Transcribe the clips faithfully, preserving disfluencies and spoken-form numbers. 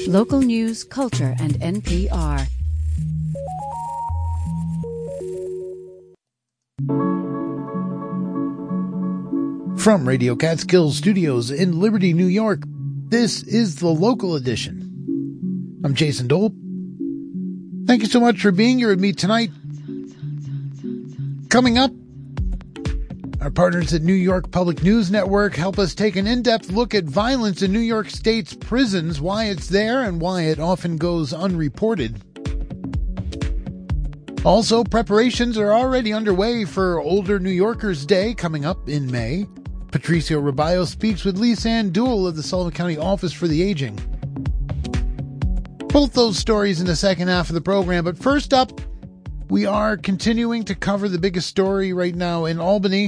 Local news, culture, and N P R. From Radio Catskill Studios in Liberty, New York, this is the Local Edition. I'm Jason Dole. Thank you so much for being here with me tonight. Coming up, our partners at New York Public News Network help us take an in-depth look at violence in New York State's prisons, why it's there and why it often goes unreported. Also, preparations are already underway for Older New Yorkers Day coming up in May. Patricio Robayo speaks with Lisanne Duell of the Sullivan County Office for the Aging. Both those stories in the second half of the program, but first up, we are continuing to cover the biggest story right now in Albany,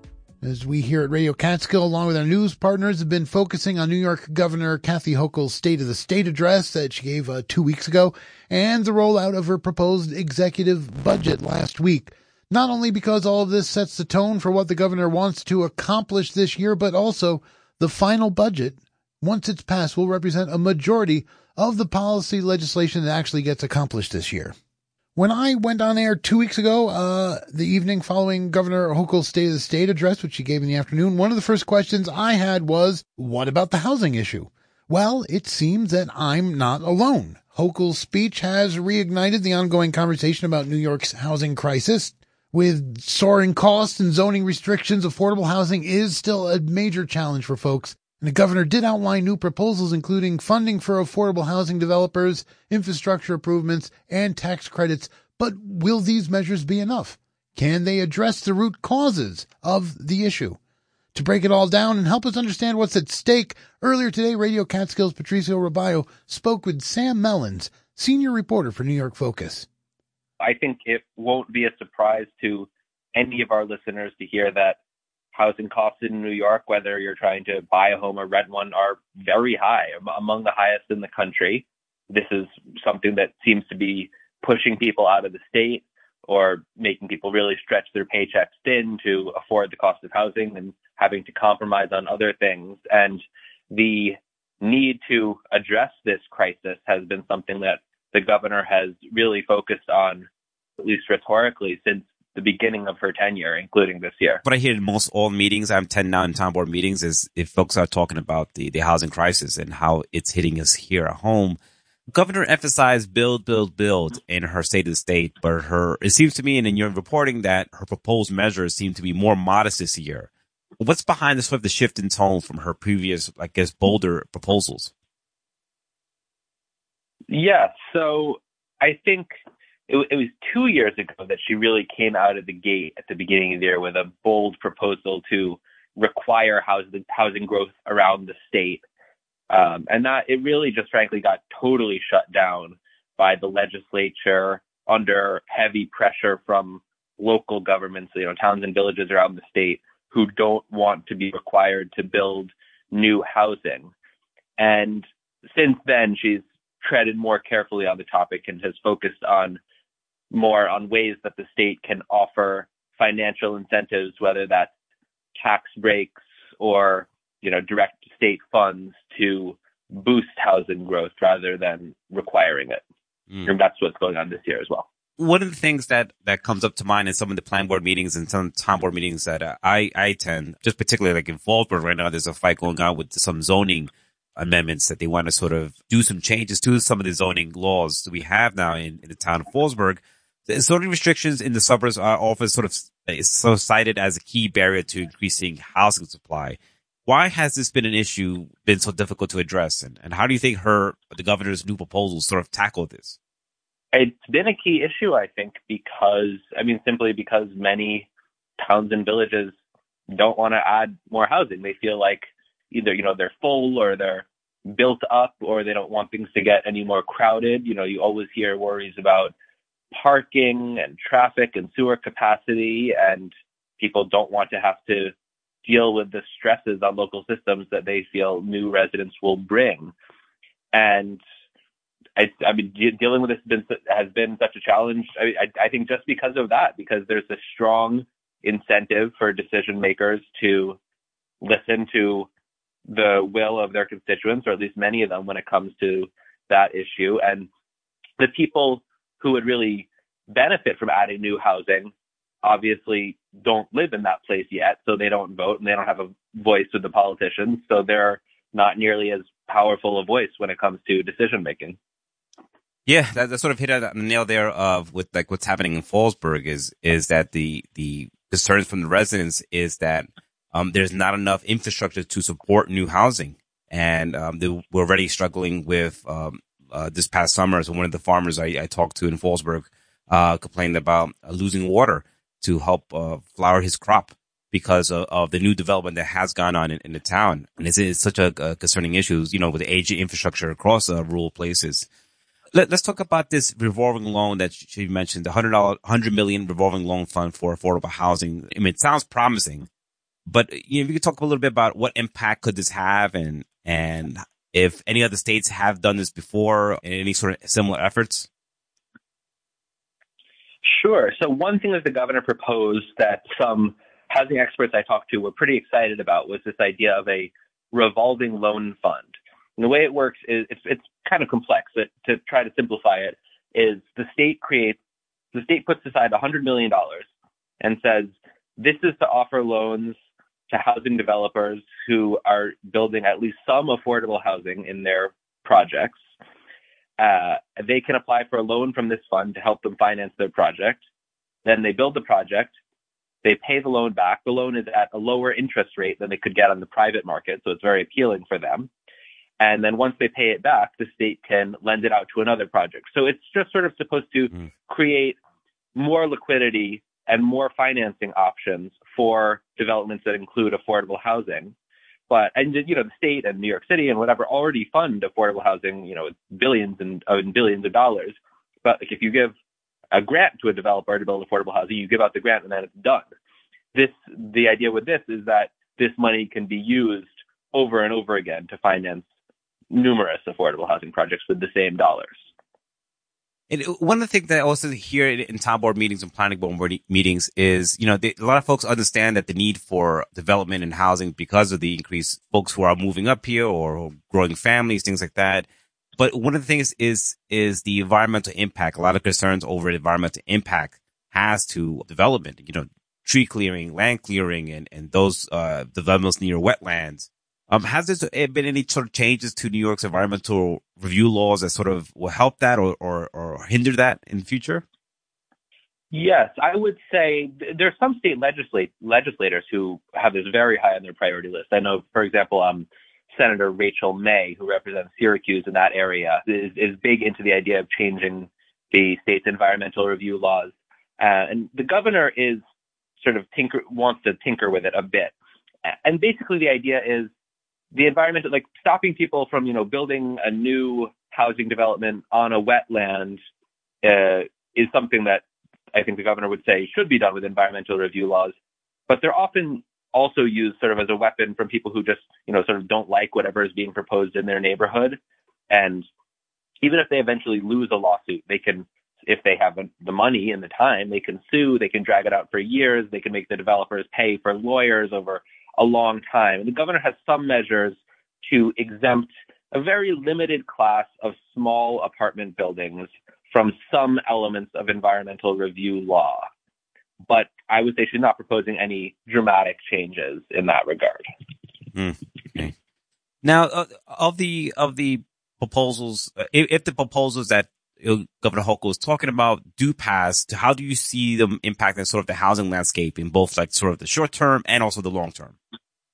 as we here at Radio Catskill, along with our news partners, have been focusing on New York Governor Kathy Hochul's State of the State address that she gave uh, two weeks ago, and the rollout of her proposed executive budget last week. Not only because all of this sets the tone for what the governor wants to accomplish this year, but also the final budget, once it's passed, will represent a majority of the policy legislation that actually gets accomplished this year. When I went on air two weeks ago, uh, the evening following Governor Hochul's State of the State address, which she gave in the afternoon, one of the first questions I had was, what about the housing issue? Well, it seems that I'm not alone. Hochul's speech has reignited the ongoing conversation about New York's housing crisis. With soaring costs and zoning restrictions, affordable housing is still a major challenge for folks. And the governor did outline new proposals, including funding for affordable housing developers, infrastructure improvements, and tax credits. But will these measures be enough? Can they address the root causes of the issue? To break it all down and help us understand what's at stake, earlier today, Radio Catskill's Patricio Robayo spoke with Sam Mellins, senior reporter for New York Focus. I think it won't be a surprise to any of our listeners to hear that housing costs in New York, whether you're trying to buy a home or rent one, are very high, among the highest in the country. This is something that seems to be pushing people out of the state or making people really stretch their paychecks thin to afford the cost of housing and having to compromise on other things. And the need to address this crisis has been something that the governor has really focused on, at least rhetorically, since the beginning of her tenure, including this year. What I hear in most all meetings, I'm ten now in town board meetings, is if folks are talking about the, the housing crisis and how it's hitting us here at home. Governor emphasized build, build, build in her State of the State, but her it seems to me, and in your reporting, that her proposed measures seem to be more modest this year. What's behind the sort of the shift in tone from her previous, I guess, bolder proposals? Yeah, so I think it, it was two years ago that she really came out of the gate at the beginning of the year with a bold proposal to require housing, housing growth around the state. Um, and that it really just frankly got totally shut down by the legislature under heavy pressure from local governments, you know, towns and villages around the state who don't want to be required to build new housing. And since then, she's treaded more carefully on the topic and has focused on more on ways that the state can offer financial incentives, whether that's tax breaks or, you know, direct state funds to boost housing growth rather than requiring it. Mm. And that's what's going on this year as well. One of the things that, that comes up to mind in some of the plan board meetings and some town board meetings that uh, I, I attend, just particularly like in Fallsburg right now, there's a fight going on with some zoning amendments that they want to sort of do some changes to some of the zoning laws that we have now in, in the town of Fallsburg. The zoning restrictions in the suburbs are often sort of so cited as a key barrier to increasing housing supply. Why has this been an issue, been so difficult to address? And, and how do you think her, the governor's new proposals sort of tackle this? It's been a key issue, I think, because, I mean, simply because many towns and villages don't want to add more housing. They feel like either, you know, they're full or they're built up or they don't want things to get any more crowded. You know, you always hear worries about parking and traffic and sewer capacity, and people don't want to have to deal with the stresses on local systems that they feel new residents will bring. And I, I mean, dealing with this has been, has been such a challenge. I, I, I think just because of that, because there's a strong incentive for decision makers to listen to the will of their constituents, or at least many of them, when it comes to that issue. And the people who would really benefit from adding new housing obviously don't live in that place yet, so they don't vote and they don't have a voice with the politicians, so they're not nearly as powerful a voice when it comes to decision making. Yeah, that, that sort of hit on the nail there of with like what's happening in Fallsburg is is that the the concerns from the residents is that um, there's not enough infrastructure to support new housing, and um, they, we're already struggling with um, uh, this past summer. So one of the farmers I, I talked to in Fallsburg uh, complained about uh, losing water to help uh, flower his crop because of, of the new development that has gone on in, in the town. And it's, it's such a, a concerning issue, you know, with the aging infrastructure across uh, rural places. Let, let's talk about this revolving loan that she mentioned, the one hundred dollars, one hundred million revolving loan fund for affordable housing. I mean, it sounds promising, but you know, we could talk a little bit about what impact could this have and, and if any other states have done this before and any sort of similar efforts. Sure. So one thing that the governor proposed that some housing experts I talked to were pretty excited about was this idea of a revolving loan fund. And the way it works is it's, it's kind of complex. But to try to simplify it, is the state creates, the state puts aside one hundred million dollars and says, this is to offer loans to housing developers who are building at least some affordable housing in their projects. Uh, they can apply for a loan from this fund to help them finance their project. Then they build the project. They pay the loan back. The loan is at a lower interest rate than they could get on the private market, so it's very appealing for them. And then once they pay it back, the state can lend it out to another project. So it's just sort of supposed to mm. create more liquidity and more financing options for developments that include affordable housing. But, and, you know, the state and New York City and whatever already fund affordable housing, you know, billions and, and billions of dollars. But like, if you give a grant to a developer to build affordable housing, you give out the grant and then it's done. This, the idea with this is that this money can be used over and over again to finance numerous affordable housing projects with the same dollars. And one of the things that I also hear in town board meetings and planning board meetings is, you know, they, a lot of folks understand that the need for development and housing because of the increased folks who are moving up here or growing families, things like that. But one of the things is, is the environmental impact. A lot of concerns over environmental impact has to development, you know, tree clearing, land clearing, and, and those, uh, developments near wetlands. Um, has there been any sort of changes to New York's environmental review laws that sort of will help that or, or, or hinder that in the future? Yes, I would say there's some state legislate, legislators who have this very high on their priority list. I know, for example, um, Senator Rachel May, who represents Syracuse in that area, is, is big into the idea of changing the state's environmental review laws. Uh, and the governor is sort of tinker, wants to tinker with it a bit. And basically the idea is the environmental, like stopping people from, you know, building a new housing development on a wetland uh, is something that I think the governor would say should be done with environmental review laws. But they're often also used sort of as a weapon from people who just, you know, sort of don't like whatever is being proposed in their neighborhood. And even if they eventually lose a lawsuit, they can, if they have the money and the time, they can sue, they can drag it out for years, they can make the developers pay for lawyers over a long time. And the governor has some measures to exempt a very limited class of small apartment buildings from some elements of environmental review law. But I would say she's not proposing any dramatic changes in that regard. Mm, okay. Now, uh, of the of the proposals, uh, if, if the proposals that uh, Governor Hochul is talking about do pass, how do you see them impacting sort of the housing landscape in both like sort of the short term and also the long term?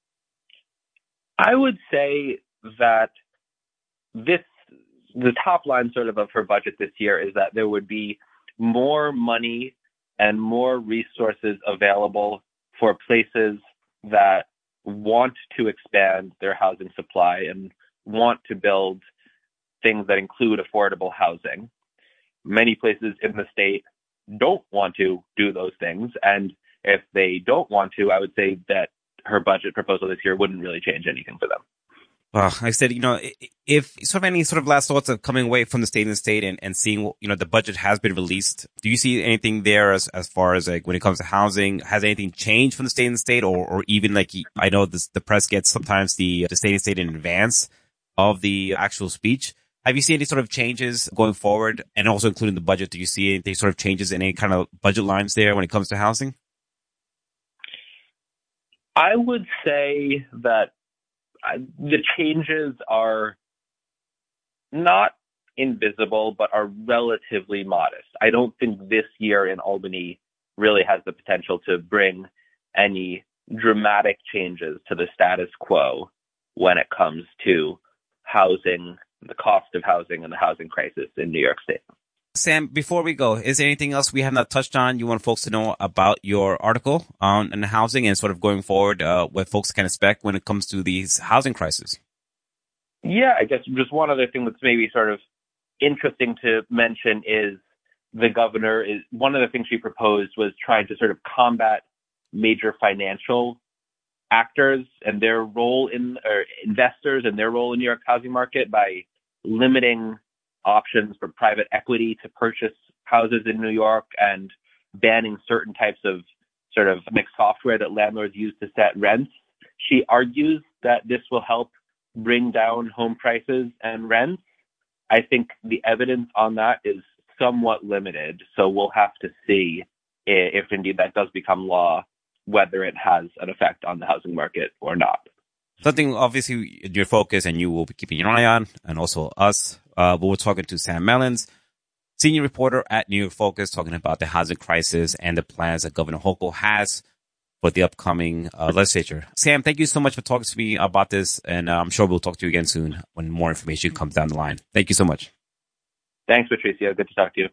I would say that this, the top line sort of of her budget this year is that there would be more money and more resources available for places that want to expand their housing supply and want to build things that include affordable housing. Many places in the state don't want to do those things. And if they don't want to, I would say that her budget proposal this year wouldn't really change anything for them. Well, like I said, you know, if sort of any sort of last thoughts of coming away from the state and the state and, and seeing, you know, the budget has been released, do you see anything there as, as far as like when it comes to housing? Has anything changed from the state and the state or, or even like, I know this, the press gets sometimes the, the state and state in advance of the actual speech. Have you seen any sort of changes going forward, and also including the budget? Do you see any sort of changes in any kind of budget lines there when it comes to housing? I would say that the changes are not invisible, but are relatively modest. I don't think this year in Albany really has the potential to bring any dramatic changes to the status quo when it comes to housing, the cost of housing, and the housing crisis in New York State. Sam, before we go, is there anything else we have not touched on you want folks to know about your article on, on housing and sort of going forward, uh, what folks can expect when it comes to these housing crises? Yeah, I guess just one other thing that's maybe sort of interesting to mention is the governor is one of the things she proposed was trying to sort of combat major financial actors and their role in, or investors and their role in New York's housing market by limiting options for private equity to purchase houses in New York and banning certain types of sort of mixed software that landlords use to set rents. She argues that this will help bring down home prices and rents. I think the evidence on that is somewhat limited, so we'll have to see if indeed that does become law, whether it has an effect on the housing market or not. Something obviously in your focus and you will be keeping an eye on, and also us. Uh, but we're talking to Sam Mellins, senior reporter at New York Focus, talking about the housing crisis and the plans that Governor Hochul has for the upcoming uh, legislature. Sam, thank you so much for talking to me about this, and uh, I'm sure we'll talk to you again soon when more information comes down the line. Thank you so much. Thanks, Patricio. Good to talk to you.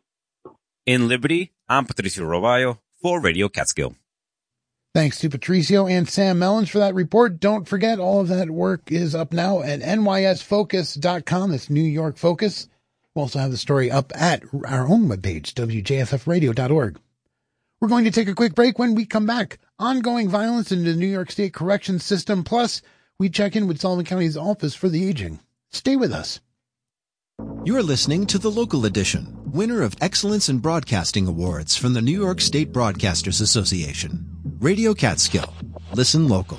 In Liberty, I'm Patricio Roballo for Radio Catskill. Thanks to Patricio and Sam Mellins for that report. Don't forget, all of that work is up now at N Y S focus dot com. That's New York Focus. We'll also have the story up at our own webpage, W J F F radio dot org. We're going to take a quick break. When we come back, ongoing violence in the New York State correction system. Plus, we check in with Sullivan County's Office for the Aging. Stay with us. You're listening to The Local Edition, winner of Excellence in Broadcasting Awards from the New York State Broadcasters Association. Radio Catskill. Listen local.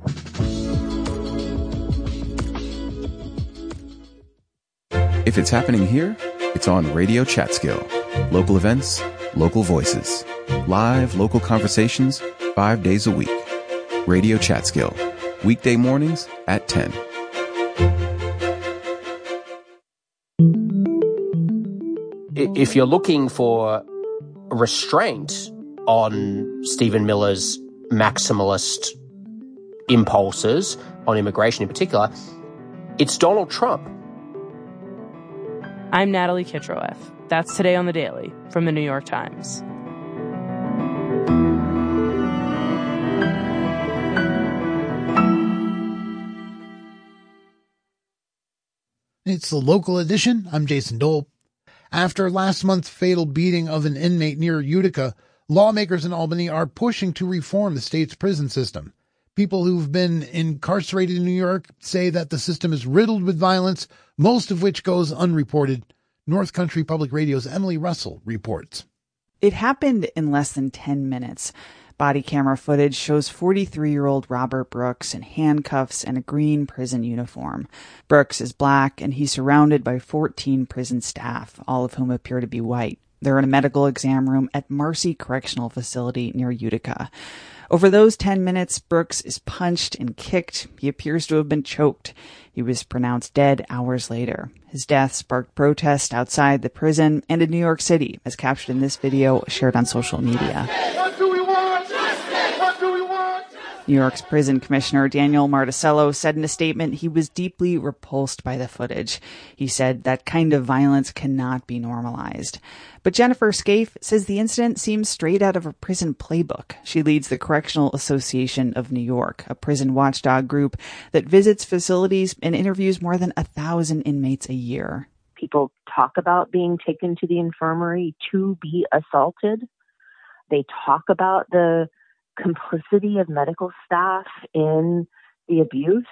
If it's happening here, it's on Radio Catskill. Local events, local voices. Live local conversations, five days a week. Radio Catskill. Weekday mornings at ten. If you're looking for restraint on Stephen Miller's maximalist impulses on immigration in particular, it's Donald Trump. I'm Natalie Kitroeff. That's Today on the Daily from the New York Times. It's the Local Edition. I'm Jason Dole. After last month's fatal beating of an inmate near Utica, lawmakers in Albany are pushing to reform the state's prison system. People who've been incarcerated in New York say that the system is riddled with violence, most of which goes unreported. North Country Public Radio's Emily Russell reports. It happened in less than ten minutes. Body camera footage shows forty-three-year-old Robert Brooks in handcuffs and a green prison uniform. Brooks is black, and he's surrounded by fourteen prison staff, all of whom appear to be white. They're in a medical exam room at Marcy Correctional Facility near Utica. Over those ten minutes, Brooks is punched and kicked. He appears to have been choked. He was pronounced dead hours later. His death sparked protests outside the prison and in New York City, as captured in this video shared on social media. What do we want? Justice! What do we want? New York's prison commissioner Daniel Marticello said in a statement he was deeply repulsed by the footage. He said that kind of violence cannot be normalized. But Jennifer Scaife says the incident seems straight out of a prison playbook. She leads the Correctional Association of New York, a prison watchdog group that visits facilities and interviews more than a thousand inmates a year. People talk about being taken to the infirmary to be assaulted. They talk about the complicity of medical staff in the abuse.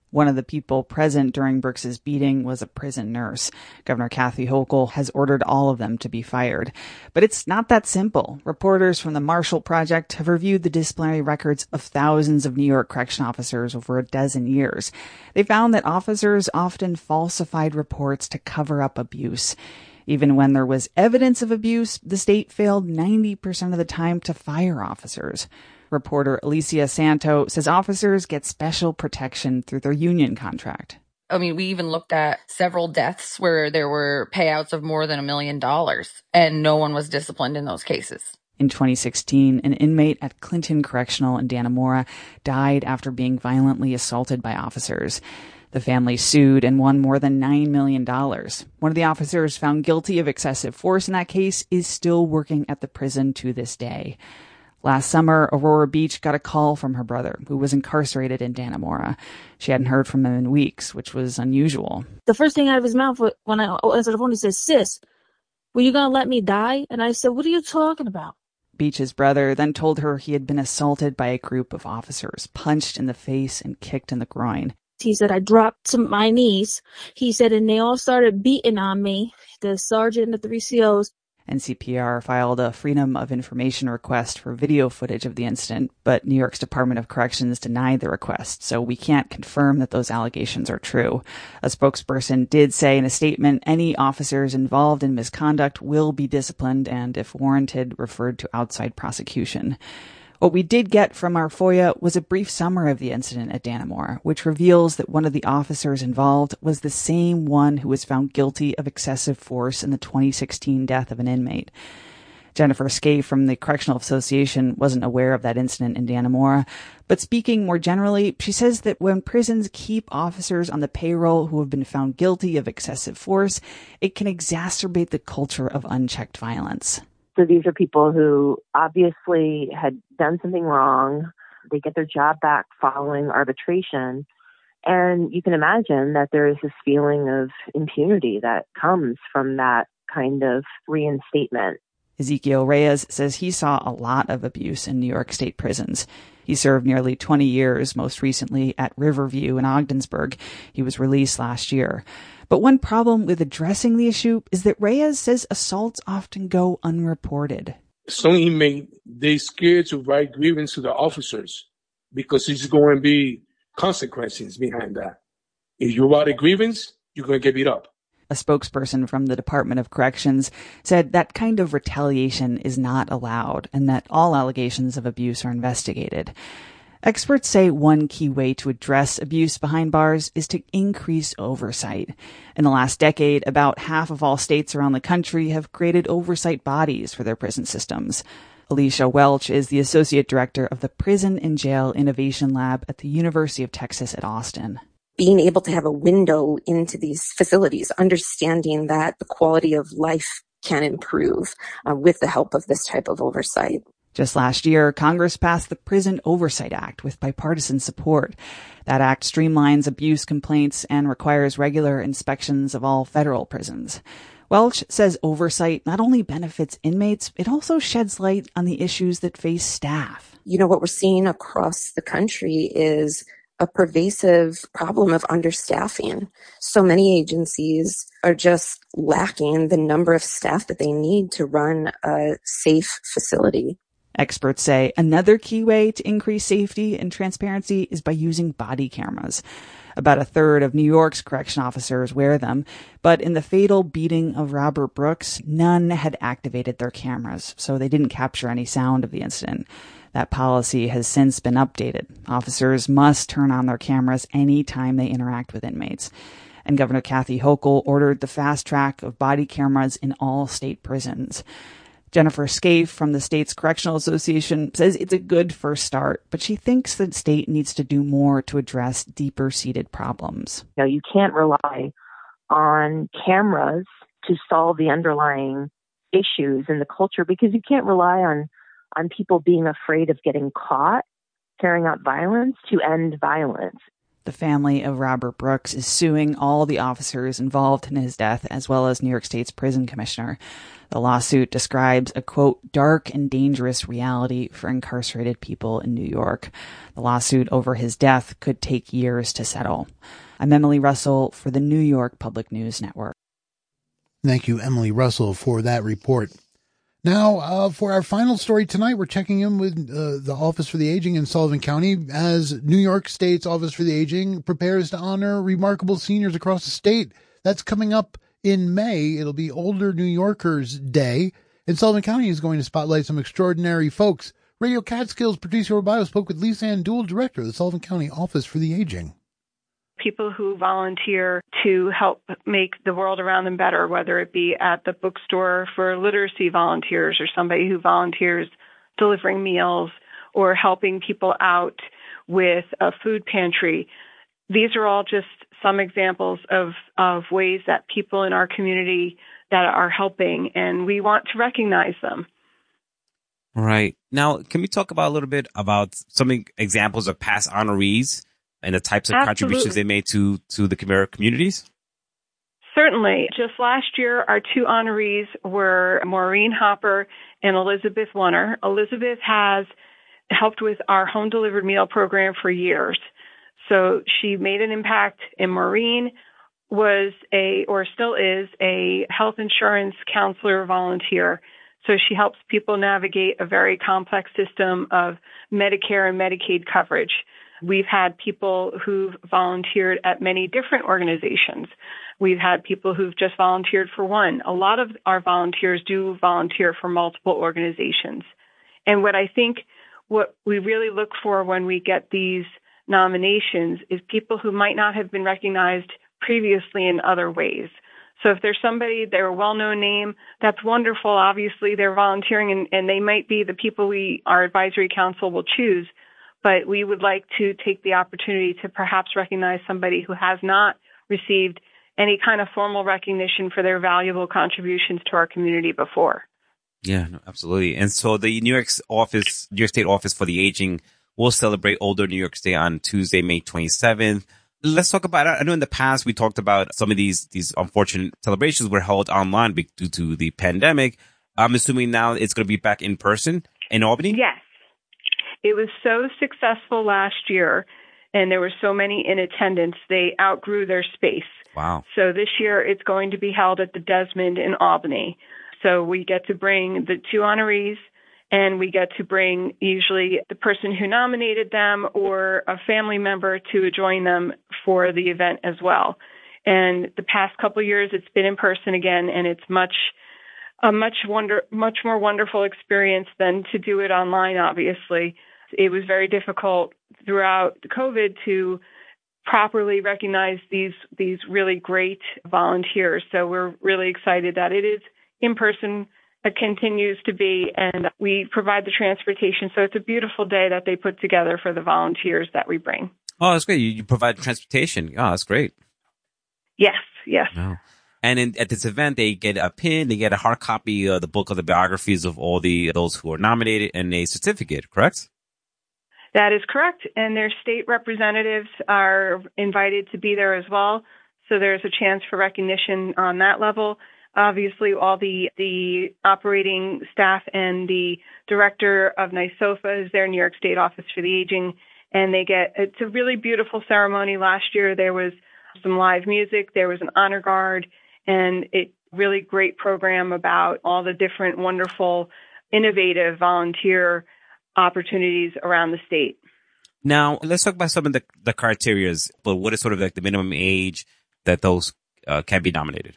One of the people present during Brooks's beating was a prison nurse. Governor Kathy Hochul has ordered all of them to be fired. But it's not that simple. Reporters from the Marshall Project have reviewed the disciplinary records of thousands of New York correction officers over a dozen years. They found that officers often falsified reports to cover up abuse. Even when there was evidence of abuse, the state failed ninety percent of the time to fire officers. Reporter Alicia Santo says officers get special protection through their union contract. I mean, we even looked at several deaths where there were payouts of more than a million dollars, and no one was disciplined in those cases. In twenty sixteen, an inmate at Clinton Correctional in Dannemora died after being violently assaulted by officers. The family sued and won more than nine million dollars. One of the officers found guilty of excessive force in that case is still working at the prison to this day. Last summer, Aurora Beach got a call from her brother, who was incarcerated in Dannemora. She hadn't heard from him in weeks, which was unusual. The first thing out of his mouth when I answered the phone, he said, "Sis, were you going to let me die?" And I said, "What are you talking about?" Beach's brother then told her he had been assaulted by a group of officers, punched in the face and kicked in the groin. He said, I dropped to my knees. He said, and they all started beating on me, the sergeant and the three C Os. N C P R filed a Freedom of Information request for video footage of the incident, but New York's Department of Corrections denied the request, so we can't confirm that those allegations are true. A spokesperson did say in a statement any officers involved in misconduct will be disciplined and, if warranted, referred to outside prosecution. What we did get from our FOIA was a brief summary of the incident at Dannemora, which reveals that one of the officers involved was the same one who was found guilty of excessive force in the twenty sixteen death of an inmate. Jennifer Scaife from the Correctional Association wasn't aware of that incident in Dannemora, but speaking more generally, she says that when prisons keep officers on the payroll who have been found guilty of excessive force, it can exacerbate the culture of unchecked violence. So these are people who obviously had done something wrong. They get their job back following arbitration. And you can imagine that there is this feeling of impunity that comes from that kind of reinstatement. Ezekiel Reyes says he saw a lot of abuse in New York State prisons. He served nearly twenty years, most recently at Riverview in Ogdensburg. He was released last year. But one problem with addressing the issue is that Reyes says assaults often go unreported. Some inmates, they scared to write grievance to the officers because there's going to be consequences behind that. If you write a grievance, you're going to get beat up. A spokesperson from the Department of Corrections said that kind of retaliation is not allowed and that all allegations of abuse are investigated. Experts say one key way to address abuse behind bars is to increase oversight. In the last decade, about half of all states around the country have created oversight bodies for their prison systems. Alicia Welch is the associate director of the Prison and Jail Innovation Lab at the University of Texas at Austin. Being able to have a window into these facilities, understanding that the quality of life can improve uh, with the help of this type of oversight. Just last year, Congress passed the Prison Oversight Act with bipartisan support. That act streamlines abuse complaints and requires regular inspections of all federal prisons. Welch says oversight not only benefits inmates, it also sheds light on the issues that face staff. You know, what we're seeing across the country is a pervasive problem of understaffing. So many agencies are just lacking the number of staff that they need to run a safe facility. Experts say another key way to increase safety and transparency is by using body cameras. About a third of New York's correction officers wear them, but in the fatal beating of Robert Brooks, none had activated their cameras, so they didn't capture any sound of the incident. That policy has since been updated. Officers must turn on their cameras any time they interact with inmates. And Governor Kathy Hochul ordered the fast track of body cameras in all state prisons. Jennifer Scaife from the state's Correctional Association says it's a good first start, but she thinks the state needs to do more to address deeper-seated problems. You know, you can't rely on cameras to solve the underlying issues in the culture because you can't rely on, on people being afraid of getting caught carrying out violence to end violence. The family of Robert Brooks is suing all the officers involved in his death, as well as New York State's prison commissioner. The lawsuit describes a, quote, dark and dangerous reality for incarcerated people in New York. The lawsuit over his death could take years to settle. I'm Emily Russell for the New York Public News Network. Thank you, Emily Russell, for that report. Now, uh, for our final story tonight, we're checking in with uh, the Office for the Aging in Sullivan County as New York State's Office for the Aging prepares to honor remarkable seniors across the state. That's coming up in May. It'll be Older New Yorkers Day, and Sullivan County is going to spotlight some extraordinary folks. Radio Catskills producer Robayo spoke with Lisa Ann Duell, director of the Sullivan County Office for the Aging. People who volunteer to help make the world around them better, whether it be at the bookstore for literacy volunteers or somebody who volunteers delivering meals or helping people out with a food pantry. These are all just some examples of, of ways that people in our community that are helping, and we want to recognize them. Right. Now, can we talk about a little bit about some examples of past honorees and the types of Absolutely. contributions they made to, to the communities? Certainly. Just last year, our two honorees were Maureen Hopper and Elizabeth Wunner. Elizabeth has helped with our home delivered meal program for years. So she made an impact, and Maureen was a, or still is, a health insurance counselor volunteer. So she helps people navigate a very complex system of Medicare and Medicaid coverage. We've had people who've volunteered at many different organizations. We've had people who've just volunteered for one. A lot of our volunteers do volunteer for multiple organizations. And what I think what we really look for when we get these nominations is people who might not have been recognized previously in other ways. So if there's somebody, they're a well-known name, that's wonderful. Obviously, they're volunteering, and, and they might be the people we, our advisory council will choose. But we would like to take the opportunity to perhaps recognize somebody who has not received any kind of formal recognition for their valuable contributions to our community before. Yeah, no, absolutely. And so the New York office, New York State Office for the Aging will celebrate Older New York Day on Tuesday, May twenty-seventh. Let's talk about it. I know in the past we talked about some of these, these unfortunate celebrations were held online due to the pandemic. I'm assuming now it's going to be back in person in Albany? Yes. It was so successful last year, and there were so many in attendance, they outgrew their space. Wow. So this year it's going to be held at the Desmond in Albany. So we get to bring the two honorees, and we get to bring usually the person who nominated them or a family member to join them for the event as well. And the past couple of years it's been in person again, and it's much a much wonder much more wonderful experience than to do it online, obviously. It was very difficult throughout COVID to properly recognize these these really great volunteers. So we're really excited that it is in person. It continues to be, and we provide the transportation. So it's a beautiful day that they put together for the volunteers that we bring. Oh, that's great. You, you provide transportation. Oh, that's great. Yes, yes. Wow. And in, at this event, they get a pin, they get a hard copy of the book of the biographies of all the those who are nominated, and a certificate, correct? That is correct. And their state representatives are invited to be there as well. So there's a chance for recognition on that level. Obviously, all the, the operating staff and the director of NYSOFA is their New York State Office for the Aging. And they get, it's a really beautiful ceremony. Last year, there was some live music, there was an honor guard, and it really great program about all the different wonderful, innovative volunteer opportunities around the state. Now, let's talk about some of the, the criteria, but what is sort of like the minimum age that those uh, can be nominated?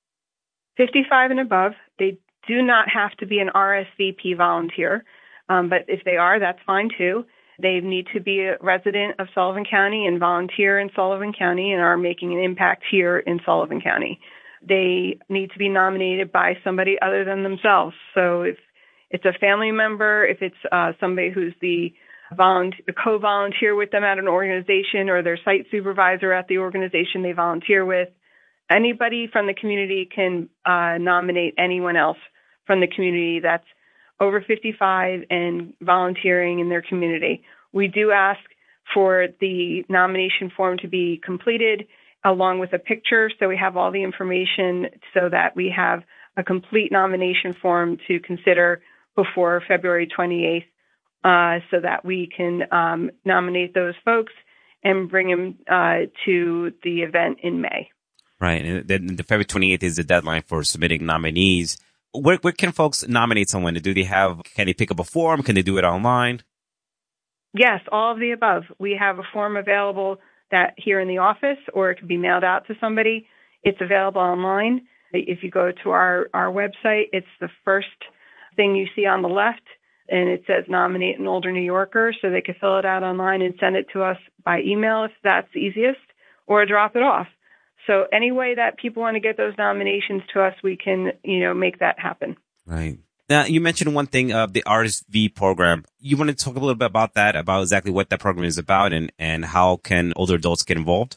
fifty-five and above. They do not have to be an R S V P volunteer, um, but if they are, that's fine too. They need to be a resident of Sullivan County and volunteer in Sullivan County and are making an impact here in Sullivan County. They need to be nominated by somebody other than themselves. So if it's a family member, if it's uh, somebody who's the volunteer, co-volunteer with them at an organization, or their site supervisor at the organization they volunteer with, anybody from the community can uh, nominate anyone else from the community that's over fifty-five and volunteering in their community. We do ask for the nomination form to be completed along with a picture. So we have all the information so that we have a complete nomination form to consider before February twenty-eighth, uh, so that we can um, nominate those folks and bring them uh, to the event in May. Right. And then the February twenty-eighth is the deadline for submitting nominees. Where, where can folks nominate someone? Do they have, can they pick up a form? Can they do it online? Yes, all of the above. We have a form available that here in the office, or it can be mailed out to somebody. It's available online. If you go to our, our website, it's the first thing you see on the left, and it says nominate an older New Yorker, so they can fill it out online and send it to us by email if that's easiest, or drop it off. So any way that people want to get those nominations to us, we can, you know, make that happen. Right. Now, you mentioned one thing of the R S V program. You want to talk a little bit about that, about exactly what that program is about and, and how can older adults get involved?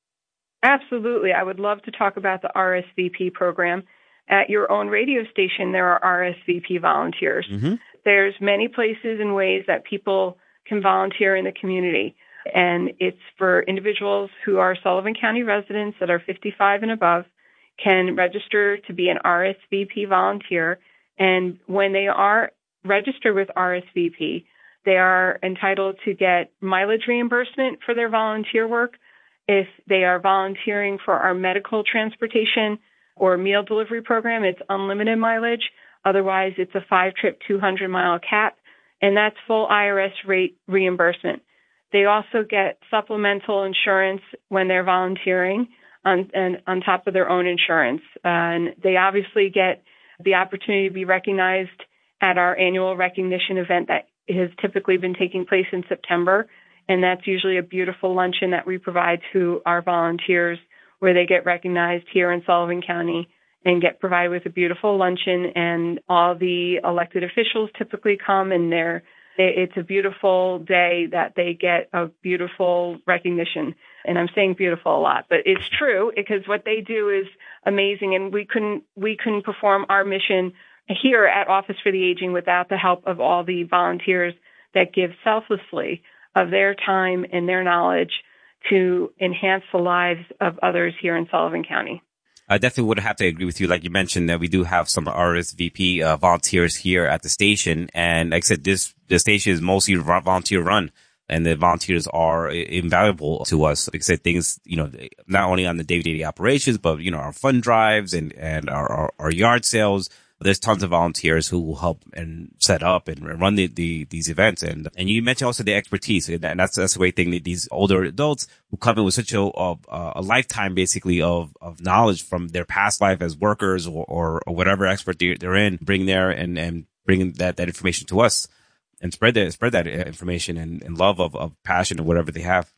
Absolutely. I would love to talk about the R S V P program. At your own radio station, there are R S V P volunteers. Mm-hmm. There's many places and ways that people can volunteer in the community. And it's for individuals who are Sullivan County residents that are fifty-five and above can register to be an R S V P volunteer. And when they are registered with R S V P, they are entitled to get mileage reimbursement for their volunteer work. If they are volunteering for our medical transportation or meal delivery program, it's unlimited mileage. Otherwise, it's a five-trip, two hundred mile cap, and that's full I R S rate reimbursement. They also get supplemental insurance when they're volunteering on, and on top of their own insurance. Uh, and they obviously get the opportunity to be recognized at our annual recognition event that has typically been taking place in September. And that's usually a beautiful luncheon that we provide to our volunteers where they get recognized here in Sullivan County and get provided with a beautiful luncheon. And all the elected officials typically come, and they're it's a beautiful day that they get a beautiful recognition. And I'm saying beautiful a lot, but it's true because what they do is amazing. And we couldn't, we couldn't perform our mission here at Office for the Aging without the help of all the volunteers that give selflessly of their time and their knowledge to enhance the lives of others here in Sullivan County. I definitely would have to agree with you. Like you mentioned, that we do have some R S V P uh, volunteers here at the station. And like I said, this, the station is mostly volunteer run, and the volunteers are invaluable to us. Like I said, things, you know, not only on the day-to-day operations, but, you know, our fund drives and, and our, our, our yard sales. There's tons of volunteers who will help and set up and run the, the these events. And and you mentioned also the expertise, and that's that's a great thing that these older adults who come in with such a a, a lifetime basically of of knowledge from their past life as workers or or, or whatever expert they're in, bring there and and bring that that information to us and spread that spread that information and, and love of of passion or whatever they have.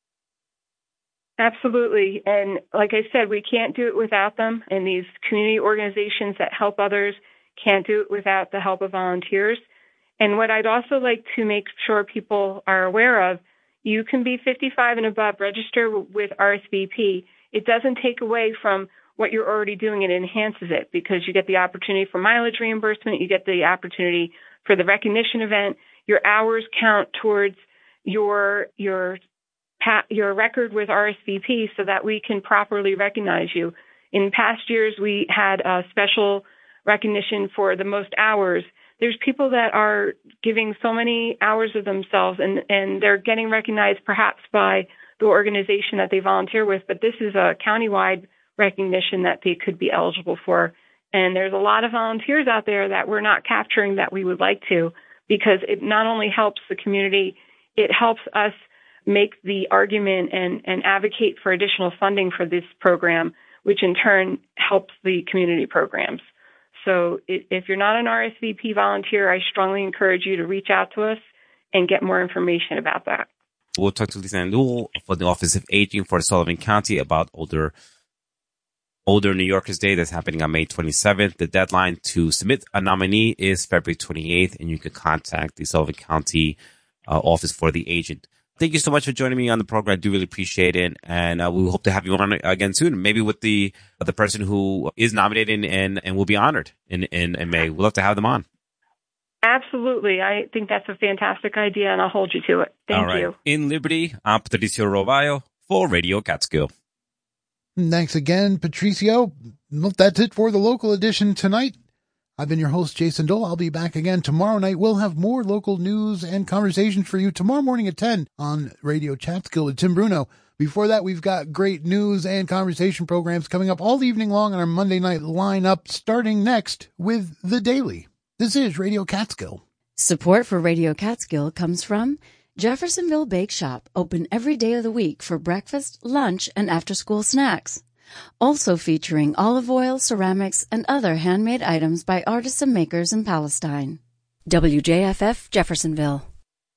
Absolutely. And like I said, we can't do it without them. And these community organizations that help others can't do it without the help of volunteers. And what I'd also like to make sure people are aware of, you can be fifty-five and above, register with R S V P. It doesn't take away from what you're already doing. It enhances it because you get the opportunity for mileage reimbursement. You get the opportunity for the recognition event. Your hours count towards your, your your record with R S V P so that we can properly recognize you. In past years, we had a special recognition for the most hours. There's people that are giving so many hours of themselves, and, and they're getting recognized perhaps by the organization that they volunteer with, but this is a countywide recognition that they could be eligible for. And there's a lot of volunteers out there that we're not capturing that we would like to, because it not only helps the community, it helps us make the argument and, and advocate for additional funding for this program, which in turn helps the community programs. So if you're not an R S V P volunteer, I strongly encourage you to reach out to us and get more information about that. We'll talk to Lisa Nandul for the Office of Aging for Sullivan County about older Older New Yorkers Day that's happening on May twenty-seventh. The deadline to submit a nominee is February twenty-eighth, and you can contact the Sullivan County uh, Office for the Aging. Thank you so much for joining me on the program. I do really appreciate it. And uh, we hope to have you on again soon, maybe with the the person who is nominated and, and will be honored in, in, in May. We'd love to have them on. Absolutely. I think that's a fantastic idea, and I'll hold you to it. Thank All right. you. In Liberty, I'm Patricio Robayo for Radio Catskill. Thanks again, Patricio. Well, that's it for the local edition tonight. I've been your host, Jason Dole. I'll be back again tomorrow night. We'll have more local news and conversations for you tomorrow morning at ten on Radio Catskill with Tim Bruno. Before that, we've got great news and conversation programs coming up all evening long on our Monday night lineup, starting next with The Daily. This is Radio Catskill. Support for Radio Catskill comes from Jeffersonville Bake Shop, open every day of the week for breakfast, lunch, and after-school snacks. Also featuring olive oil, ceramics, and other handmade items by artists and makers in Palestine. W J F F Jeffersonville.